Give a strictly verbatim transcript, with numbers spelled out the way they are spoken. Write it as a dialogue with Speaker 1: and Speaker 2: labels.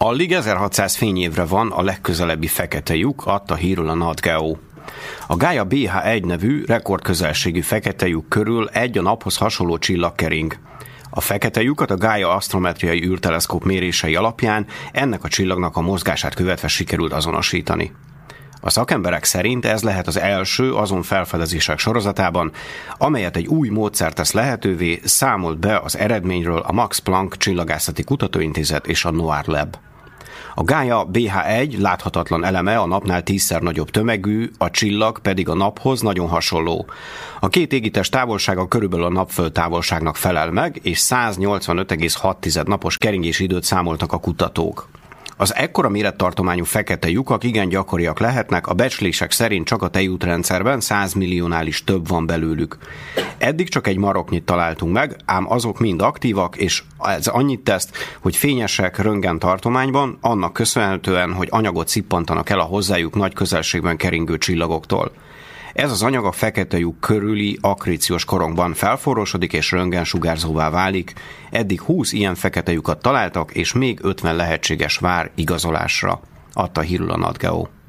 Speaker 1: Alig ezerhatszáz fényévre van a legközelebbi fekete lyuk, adta hírül a NatGeo. A Gaia bé há egy nevű rekordközelségű fekete lyuk körül egy a naphoz hasonló csillag kering. A fekete lyukat a Gaia asztrometriai űrteleszkóp mérései alapján ennek a csillagnak a mozgását követve sikerült azonosítani. A szakemberek szerint ez lehet az első azon felfedezések sorozatában, amelyet egy új módszer tesz lehetővé, számolt be az eredményről a Max Planck Csillagászati Kutatóintézet és a NOAR Lab. A Gaia bé há egy láthatatlan eleme a napnál tízszer nagyobb tömegű, a csillag pedig a naphoz nagyon hasonló. A két égitest távolsága körülbelül a napföld távolságnak felel meg, és száznyolcvanöt egész hat napos keringési időt számoltak a kutatók. Az ekkora mérettartományú fekete lyukak igen gyakoriak lehetnek, a becslések szerint csak a tejútrendszerben száz milliónál is több van belőlük. Eddig csak egy maroknyit találtunk meg, ám azok mind aktívak, és ez annyit tesz, hogy fényesek röntgen tartományban, annak köszönhetően, hogy anyagot szippantanak el a hozzájuk nagy közelségben keringő csillagoktól. Ez az anyag a fekete lyuk körüli akréciós korongban felforrósodik és röntgensugárzóvá válik. Eddig húsz ilyen fekete lyukat találtak, és még ötven lehetséges vár igazolásra, adta hírül a NatGeo.